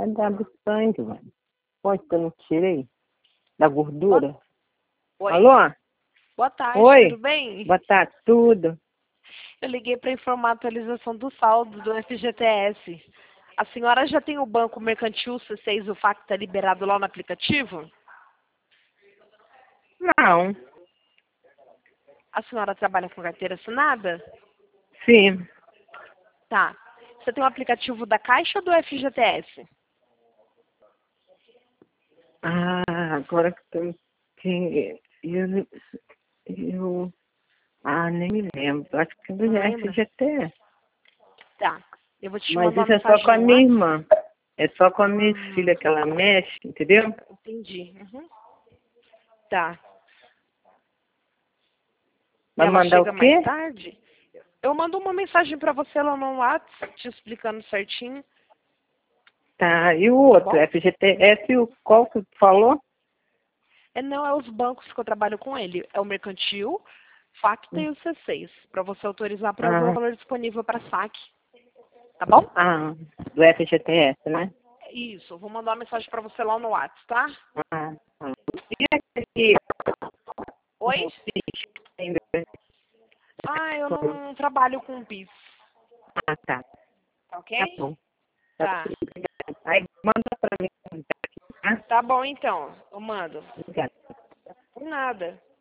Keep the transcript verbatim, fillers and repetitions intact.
É dar do sangue, mano. Pode que eu não tirei? Da gordura? Oi. Alô? Boa tarde, Oi. tudo bem? Boa tarde, tudo. Eu liguei para informar a atualização do saldo do F G T S. A senhora já tem o banco mercantil C seis, o Facta liberado lá no aplicativo? Não. A senhora trabalha com carteira assinada? Sim. Tá. Você tem o aplicativo da Caixa ou do F G T S? Ah, agora que eu que eu, eu ah, nem me lembro. Acho que é do Não lembra? F G T S. Tá. Eu vou te Mas mandar isso uma é só mensagem com a no minha WhatsApp. irmã. É só com a minha Hum, filha que ela mexe, entendeu? entendi. Uhum. Tá. E Vai ela mandar o chega mais quê? tarde? Eu mando uma mensagem para você lá no WhatsApp, te explicando certinho, Tá, e o tá outro, bom? F G T S, o qual que tu falou? É, não, é os bancos que eu trabalho com ele. É o Mercantil, Facta e o C seis, para você autorizar para ver o Ah, valor disponível para saque. Tá bom? ah, do F G T S, né? Isso, eu vou mandar uma mensagem para você lá no WhatsApp, tá? Ah, ah. E aquele Oi? ainda? Ah, eu não trabalho com PIS, Ah, tá. tá Tá ok? bom. Tá Tá. bom. Aí manda pra mim, tá? Tá bom então, eu mando. Obrigada. Por nada.